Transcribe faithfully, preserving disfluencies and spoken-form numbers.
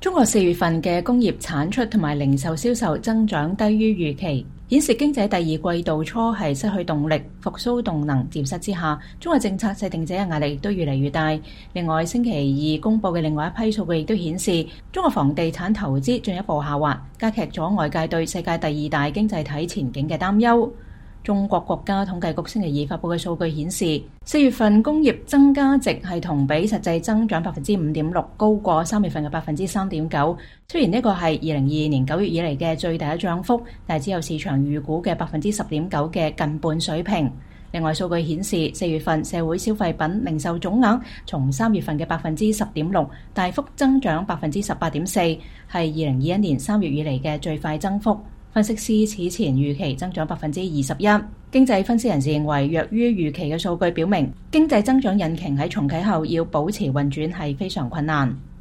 中國四月份嘅工業產出同埋零售銷售增長低於預期，顯示經濟第二季度初係失去動力，復甦動能漸失之下，中國政策制定者嘅壓力亦都越嚟越大。另外，星期二公佈嘅另外一批數據亦都顯示，中國房地產投資進一步下滑，加劇咗外界對世界第二大經濟體前景嘅擔憂。中國國家統計局星期二發布嘅數據顯示，四月份工業增加值係同比實際增長百分之五點六，高過三月份嘅百分之三點九。雖然呢個係二零二二年九月以嚟嘅最大嘅漲幅，但係只有市場預估嘅百分之十點九嘅近半水平。另外數據顯示，四月份社會消費品零售總額從三月份嘅百分之十點六大幅增長百分之十八點四，係二零二一年三月以嚟嘅最快增幅。分析師此前預期增長百分之二十一。經濟分析人士認為，弱於預期嘅數據表明，經濟增長引擎喺重啟後要保持運轉係非常困難。